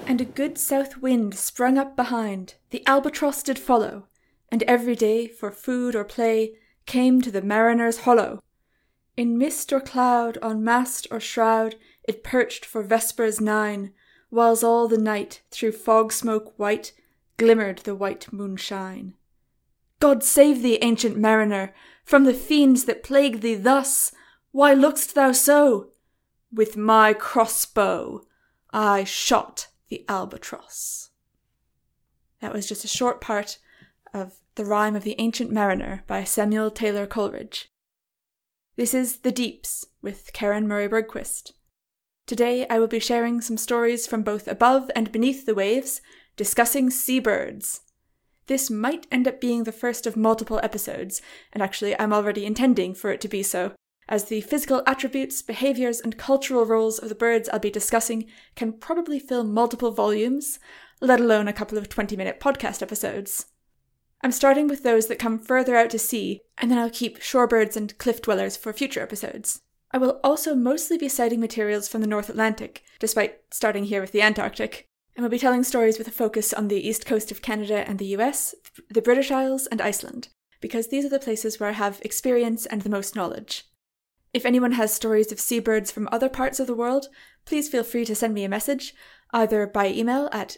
And a good south wind sprung up behind, the albatross did follow, and every day for food or play came to the mariner's hollo. In mist or cloud, on mast or shroud, it perched for vespers 9, whiles all the night, through fog smoke white, glimmered the white moonshine. God save thee, ancient mariner, from the fiends that plague thee thus! Why look'st thou so? With my crossbow I shot the albatross. That was just a short part of The Rime of the Ancient Mariner by Samuel Taylor Coleridge. This is The Deeps with Karen Murray Bergquist. Today I will be sharing some stories from both above and beneath the waves, discussing seabirds. This might end up being the first of multiple episodes, and actually I'm already intending for it to be so, as the physical attributes, behaviours, and cultural roles of the birds I'll be discussing can probably fill multiple volumes, let alone a couple of 20-minute podcast episodes. I'm starting with those that come further out to sea, and then I'll keep shorebirds and cliff dwellers for future episodes. I will also mostly be citing materials from the North Atlantic, despite starting here with the Antarctic, and we'll be telling stories with a focus on the east coast of Canada and the US, the British Isles, and Iceland, because these are the places where I have experience and the most knowledge. If anyone has stories of seabirds from other parts of the world, please feel free to send me a message, either by email at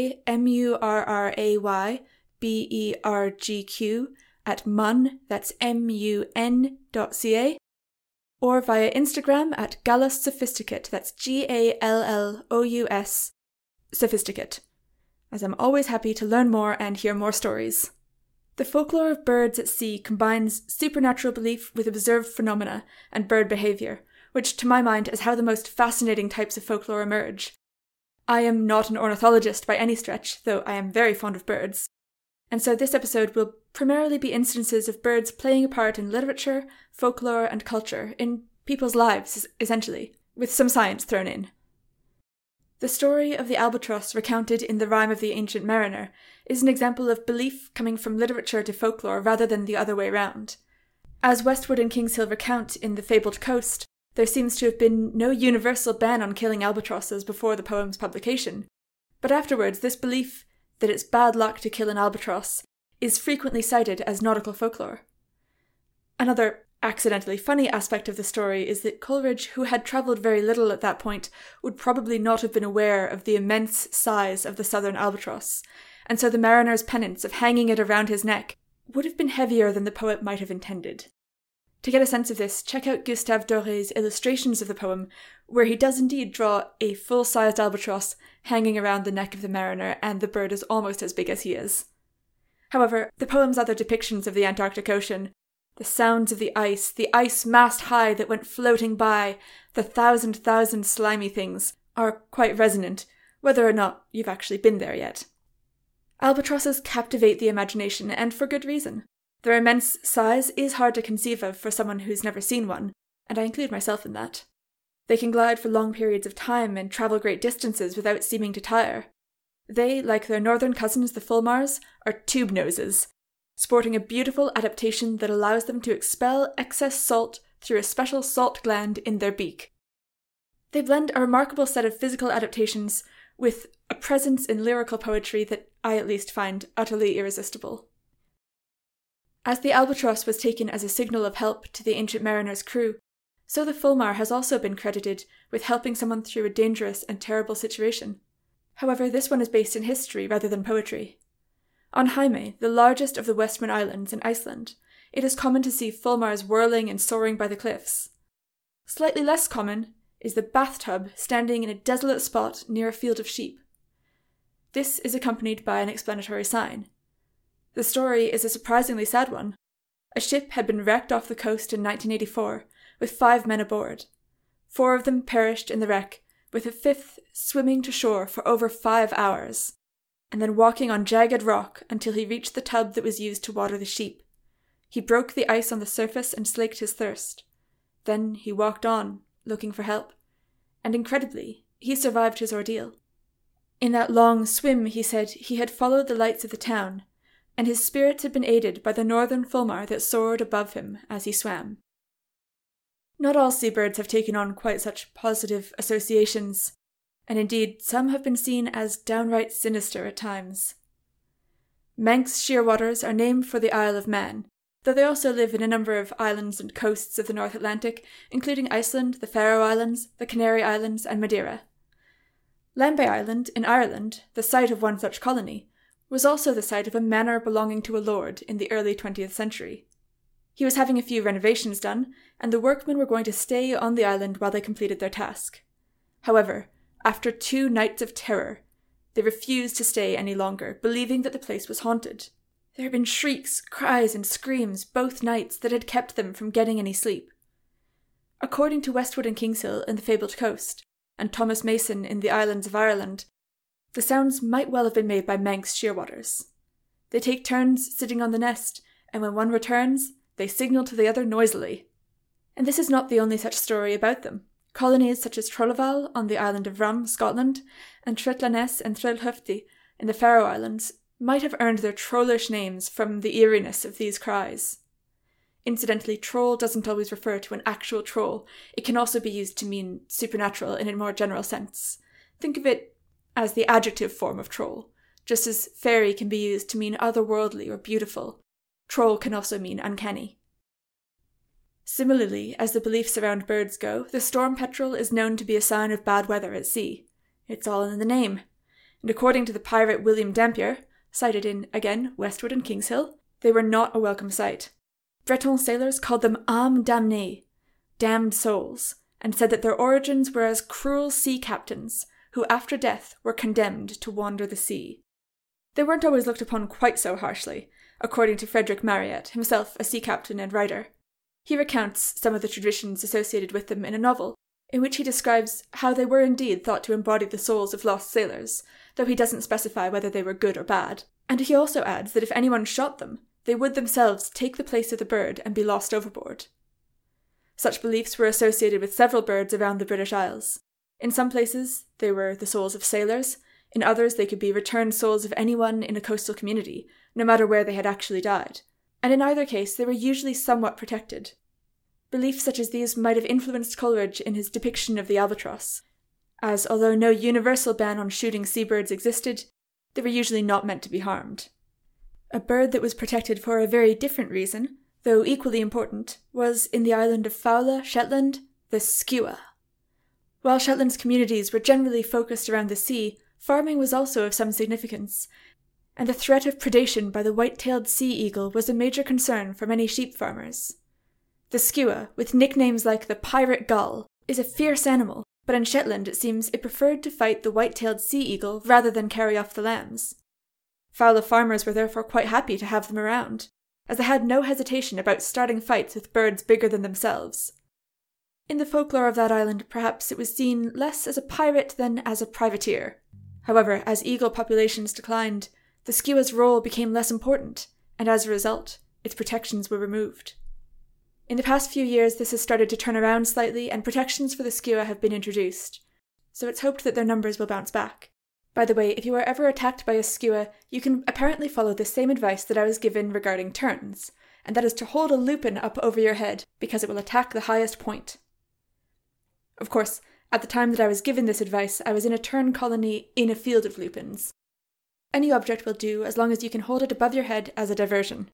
kmurraybergq@mun, that's mun.ca, or via Instagram at Gallus Sophisticate, that's Gallous Sophisticate, as I'm always happy to learn more and hear more stories. The folklore of birds at sea combines supernatural belief with observed phenomena and bird behaviour, which to my mind is how the most fascinating types of folklore emerge. I am not an ornithologist by any stretch, though I am very fond of birds, and so this episode will primarily be instances of birds playing a part in literature, folklore, and culture, in people's lives, essentially, with some science thrown in. The story of the albatross recounted in The Rime of the Ancient Mariner is an example of belief coming from literature to folklore rather than the other way round. As Westwood and Kingshill recount in The Fabled Coast, there seems to have been no universal ban on killing albatrosses before the poem's publication, but afterwards this belief that it's bad luck to kill an albatross is frequently cited as nautical folklore. Another accidentally funny aspect of the story is that Coleridge, who had travelled very little at that point, would probably not have been aware of the immense size of the southern albatross, and so the mariner's penance of hanging it around his neck would have been heavier than the poet might have intended. To get a sense of this, check out Gustave Doré's illustrations of the poem, where he does indeed draw a full-sized albatross hanging around the neck of the mariner, and the bird is almost as big as he is. However, the poem's other depictions of the Antarctic Ocean, the sounds of the ice mast high that went floating by, the thousand slimy things, are quite resonant, whether or not you've actually been there yet. Albatrosses captivate the imagination, and for good reason. Their immense size is hard to conceive of for someone who's never seen one, and I include myself in that. They can glide for long periods of time and travel great distances without seeming to tire. They, like their northern cousins the fulmars, are tube noses, sporting a beautiful adaptation that allows them to expel excess salt through a special salt gland in their beak. They blend a remarkable set of physical adaptations with a presence in lyrical poetry that I at least find utterly irresistible. As the albatross was taken as a signal of help to the Ancient Mariner's crew, so the fulmar has also been credited with helping someone through a dangerous and terrible situation. However, this one is based in history rather than poetry. On Jaime, the largest of the Westman Islands in Iceland, it is common to see fulmars whirling and soaring by the cliffs. Slightly less common is the bathtub standing in a desolate spot near a field of sheep. This is accompanied by an explanatory sign. The story is a surprisingly sad one. A ship had been wrecked off the coast in 1984, with 5 men aboard. 4 of them perished in the wreck, with a 5th swimming to shore for over 5 hours, and then walking on jagged rock until he reached the tub that was used to water the sheep. He broke the ice on the surface and slaked his thirst. Then he walked on, looking for help, and incredibly, he survived his ordeal. In that long swim, he said, he had followed the lights of the town, and his spirits had been aided by the northern fulmar that soared above him as he swam. Not all seabirds have taken on quite such positive associations, and indeed some have been seen as downright sinister at times. Manx shearwaters are named for the Isle of Man, though they also live in a number of islands and coasts of the North Atlantic, including Iceland, the Faroe Islands, the Canary Islands, and Madeira. Lambay Island, in Ireland, the site of one such colony, was also the site of a manor belonging to a lord in the early 20th century. He was having a few renovations done, and the workmen were going to stay on the island while they completed their task. However, after 2 nights of terror, they refused to stay any longer, believing that the place was haunted. There had been shrieks, cries, and screams both nights that had kept them from getting any sleep. According to Westwood and Kingshill in the Fabled Coast, and Thomas Mason in the Islands of Ireland, the sounds might well have been made by Manx shearwaters. They take turns sitting on the nest, and when one returns, they signal to the other noisily. And this is not the only such story about them. Colonies such as Trolloval on the island of Rum, Scotland, and Tretlanes and Threlhufti in the Faroe Islands might have earned their trollish names from the eeriness of these cries. Incidentally, troll doesn't always refer to an actual troll. It can also be used to mean supernatural in a more general sense. Think of it as the adjective form of troll, just as fairy can be used to mean otherworldly or beautiful. Troll can also mean uncanny. Similarly, as the beliefs around birds go, the storm petrel is known to be a sign of bad weather at sea. It's all in the name. And according to the pirate William Dampier, cited in, again, Westwood and Kingshill, they were not a welcome sight. Breton sailors called them âmes damnées, damned souls, and said that their origins were as cruel sea captains, who after death were condemned to wander the sea. They weren't always looked upon quite so harshly, according to Frederick Marryat, himself a sea captain and writer. He recounts some of the traditions associated with them in a novel, in which he describes how they were indeed thought to embody the souls of lost sailors, though he doesn't specify whether they were good or bad. And he also adds that if anyone shot them, they would themselves take the place of the bird and be lost overboard. Such beliefs were associated with several birds around the British Isles. In some places, they were the souls of sailors. In others, they could be returned souls of anyone in a coastal community, no matter where they had actually died. And in either case, they were usually somewhat protected. Beliefs such as these might have influenced Coleridge in his depiction of the albatross, as although no universal ban on shooting seabirds existed, they were usually not meant to be harmed. A bird that was protected for a very different reason, though equally important, was in the island of Fowler, Shetland, the skua. While Shetland's communities were generally focused around the sea, farming was also of some significance, and the threat of predation by the white-tailed sea eagle was a major concern for many sheep farmers. The skua, with nicknames like the pirate gull, is a fierce animal, but in Shetland it seems it preferred to fight the white-tailed sea eagle rather than carry off the lambs. Fowler farmers were therefore quite happy to have them around, as they had no hesitation about starting fights with birds bigger than themselves. In the folklore of that island, perhaps it was seen less as a pirate than as a privateer. However, as eagle populations declined, the skua's role became less important, and as a result, its protections were removed. In the past few years, this has started to turn around slightly, and protections for the skua have been introduced, so it's hoped that their numbers will bounce back. By the way, if you are ever attacked by a skua, you can apparently follow the same advice that I was given regarding terns, and that is to hold a lupin up over your head, because it will attack the highest point. Of course, at the time that I was given this advice, I was in a tern colony in a field of lupins. Any object will do as long as you can hold it above your head as a diversion.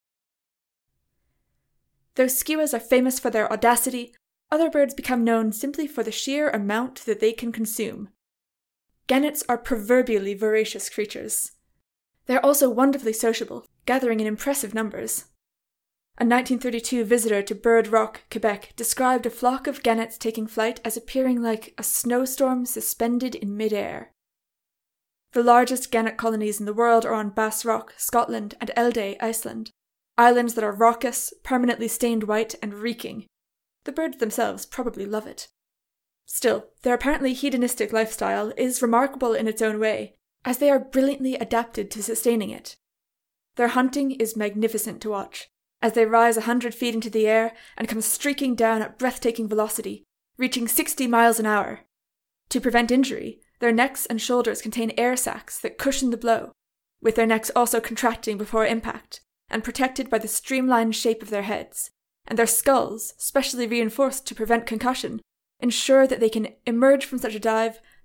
Though skuas are famous for their audacity, other birds become known simply for the sheer amount that they can consume. Gannets are proverbially voracious creatures. They are also wonderfully sociable, gathering in impressive numbers. A 1932 visitor to Bird Rock, Quebec, described a flock of gannets taking flight as appearing like a snowstorm suspended in mid-air. The largest gannet colonies in the world are on Bass Rock, Scotland, and Elde, Iceland, islands that are raucous, permanently stained white, and reeking. The birds themselves probably love it. Still, their apparently hedonistic lifestyle is remarkable in its own way, as they are brilliantly adapted to sustaining it. Their hunting is magnificent to watch, as they rise 100 feet into the air and come streaking down at breathtaking velocity, reaching 60 miles an hour. To prevent injury, their necks and shoulders contain air sacs that cushion the blow, with their necks also contracting before impact, and protected by the streamlined shape of their heads, and their skulls, specially reinforced to prevent concussion, ensure that they can emerge from such a dive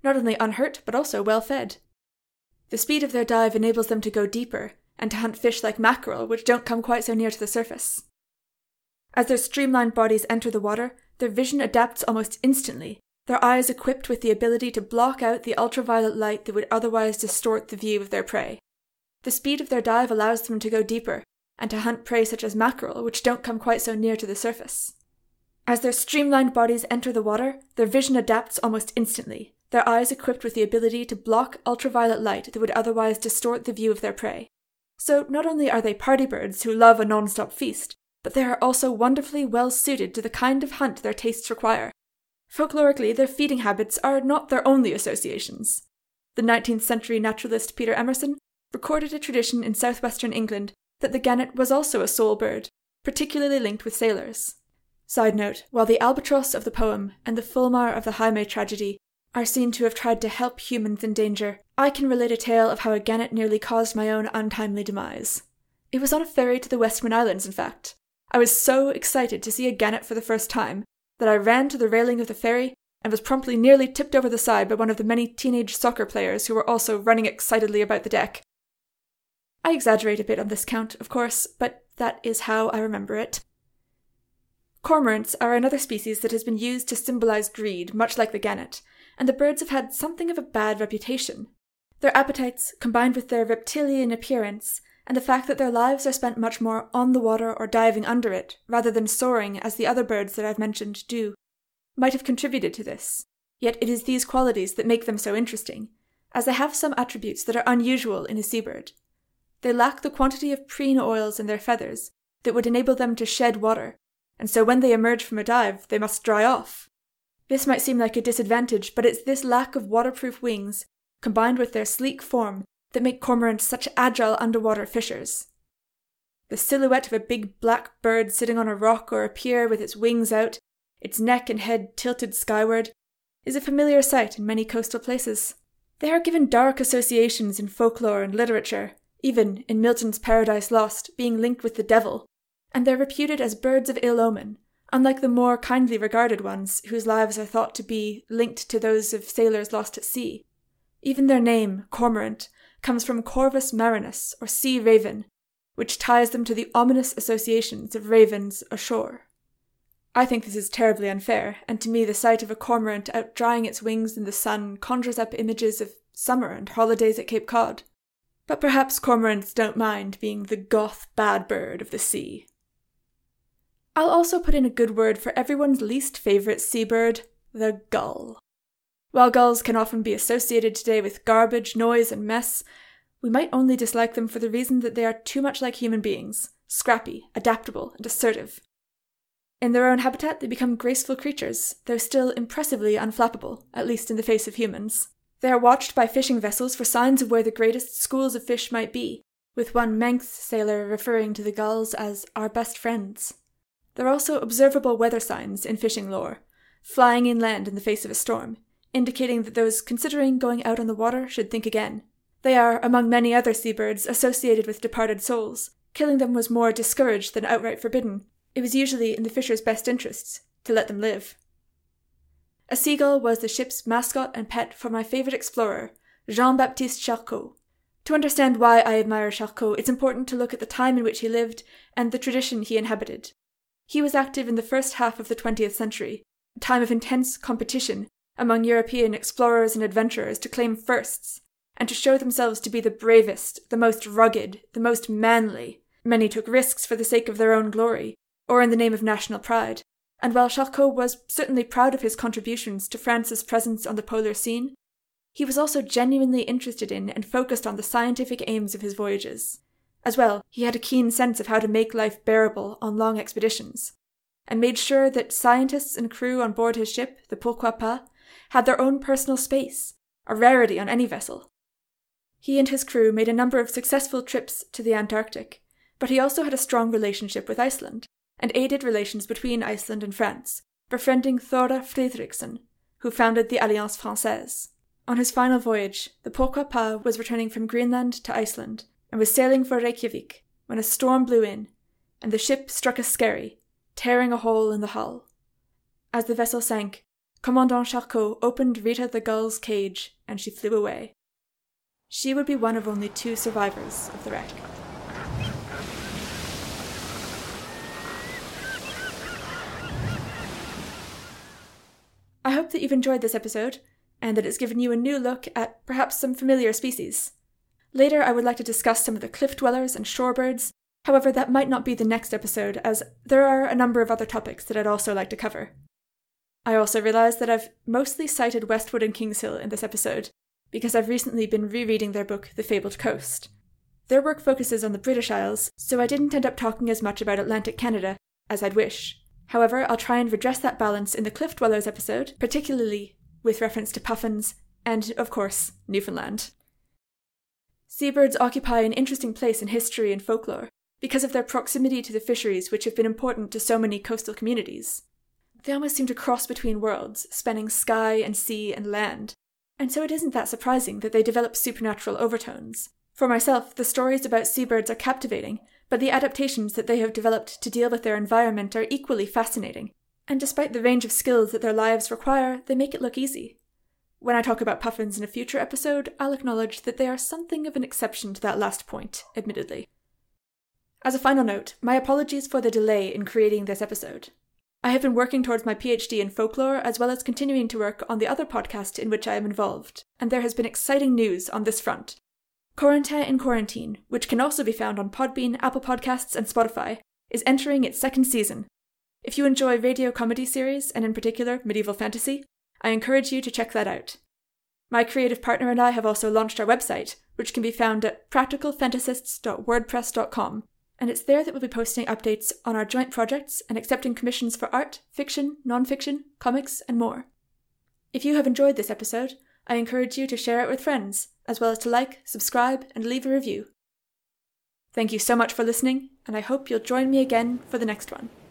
not only unhurt but also well fed. The speed of their dive enables them to go deeper and to hunt fish like mackerel, which don't come quite so near to the surface. As their streamlined bodies enter the water, their vision adapts almost instantly, their eyes equipped with the ability to block out the ultraviolet light that would otherwise distort the view of their prey. The speed of their dive allows them to go deeper and to hunt prey such as mackerel, which don't come quite so near to the surface. As their streamlined bodies enter the water, their vision adapts almost instantly, their eyes equipped with the ability to block ultraviolet light that would otherwise distort the view of their prey. So not only are they party birds who love a non-stop feast, but they are also wonderfully well suited to the kind of hunt their tastes require. Folklorically, their feeding habits are not their only associations. The 19th century naturalist Peter Emerson recorded a tradition in southwestern England that the gannet was also a sole bird, particularly linked with sailors. Side note, while the albatross of the poem and the fulmar of the Jaime tragedy are seen to have tried to help humans in danger, I can relate a tale of how a gannet nearly caused my own untimely demise. It was on a ferry to the Westman Islands, in fact. I was so excited to see a gannet for the first time that I ran to the railing of the ferry and was promptly nearly tipped over the side by one of the many teenage soccer players who were also running excitedly about the deck. I exaggerate a bit on this count, of course, but that is how I remember it. Cormorants are another species that has been used to symbolize greed, much like the gannet, and the birds have had something of a bad reputation. Their appetites, combined with their reptilian appearance, and the fact that their lives are spent much more on the water or diving under it, rather than soaring as the other birds that I've mentioned do, might have contributed to this. Yet it is these qualities that make them so interesting, as they have some attributes that are unusual in a seabird. They lack the quantity of preen oils in their feathers that would enable them to shed water, and so when they emerge from a dive, they must dry off. This might seem like a disadvantage, but it's this lack of waterproof wings, combined with their sleek form, that make cormorants such agile underwater fishers. The silhouette of a big black bird sitting on a rock or a pier with its wings out, its neck and head tilted skyward, is a familiar sight in many coastal places. They are given dark associations in folklore and literature, even in Milton's Paradise Lost being linked with the devil, and they're reputed as birds of ill omen, unlike the more kindly regarded ones whose lives are thought to be linked to those of sailors lost at sea. Even their name, cormorant, comes from Corvus marinus, or sea raven, which ties them to the ominous associations of ravens ashore. I think this is terribly unfair, and to me the sight of a cormorant out drying its wings in the sun conjures up images of summer and holidays at Cape Cod. But perhaps cormorants don't mind being the goth bad bird of the sea. I'll also put in a good word for everyone's least favourite seabird, the gull. While gulls can often be associated today with garbage, noise, and mess, we might only dislike them for the reason that they are too much like human beings, scrappy, adaptable, and assertive. In their own habitat, they become graceful creatures, though still impressively unflappable, at least in the face of humans. They are watched by fishing vessels for signs of where the greatest schools of fish might be, with one Manx sailor referring to the gulls as our best friends. There are also observable weather signs in fishing lore, flying inland in the face of a storm, indicating that those considering going out on the water should think again. They are, among many other seabirds, associated with departed souls. Killing them was more discouraged than outright forbidden. It was usually in the fisher's best interests to let them live. A seagull was the ship's mascot and pet for my favourite explorer, Jean-Baptiste Charcot. To understand why I admire Charcot, it's important to look at the time in which he lived and the tradition he inhabited. He was active in the first half of the 20th century, a time of intense competition among European explorers and adventurers to claim firsts, and to show themselves to be the bravest, the most rugged, the most manly. Many took risks for the sake of their own glory, or in the name of national pride, and while Charcot was certainly proud of his contributions to France's presence on the polar scene, he was also genuinely interested in and focused on the scientific aims of his voyages. As well, he had a keen sense of how to make life bearable on long expeditions, and made sure that scientists and crew on board his ship, the Pourquoi Pas, had their own personal space, a rarity on any vessel. He and his crew made a number of successful trips to the Antarctic, but he also had a strong relationship with Iceland, and aided relations between Iceland and France, befriending Thora Fredriksson, who founded the Alliance Française. On his final voyage, the Pourquoi Pas was returning from Greenland to Iceland, and was sailing for Reykjavik when a storm blew in, and the ship struck a skerry, tearing a hole in the hull. As the vessel sank, Commandant Charcot opened Rita the gull's cage and she flew away. She would be one of only 2 survivors of the wreck. I hope that you've enjoyed this episode, and that it's given you a new look at perhaps some familiar species. Later, I would like to discuss some of the cliff dwellers and shorebirds. However, that might not be the next episode, as there are a number of other topics that I'd also like to cover. I also realise that I've mostly cited Westwood and Kingshill in this episode, because I've recently been rereading their book, The Fabled Coast. Their work focuses on the British Isles, so I didn't end up talking as much about Atlantic Canada as I'd wish. However, I'll try and redress that balance in the Cliff Dwellers episode, particularly with reference to puffins and, of course, Newfoundland. Seabirds occupy an interesting place in history and folklore because of their proximity to the fisheries which have been important to so many coastal communities. They almost seem to cross between worlds, spanning sky and sea and land, and so it isn't that surprising that they develop supernatural overtones. For myself, the stories about seabirds are captivating, but the adaptations that they have developed to deal with their environment are equally fascinating, and despite the range of skills that their lives require, they make it look easy. When I talk about puffins in a future episode, I'll acknowledge that they are something of an exception to that last point, admittedly. As a final note, my apologies for the delay in creating this episode. I have been working towards my PhD in folklore as well as continuing to work on the other podcast in which I am involved, and there has been exciting news on this front. Corentin in Quarantine, which can also be found on Podbean, Apple Podcasts, and Spotify, is entering its 2nd season. If you enjoy radio comedy series, and in particular medieval fantasy, I encourage you to check that out. My creative partner and I have also launched our website, which can be found at practicalfantasists.wordpress.com, and it's there that we'll be posting updates on our joint projects and accepting commissions for art, fiction, non-fiction, comics, and more. If you have enjoyed this episode, I encourage you to share it with friends, as well as to like, subscribe, and leave a review. Thank you so much for listening, and I hope you'll join me again for the next one.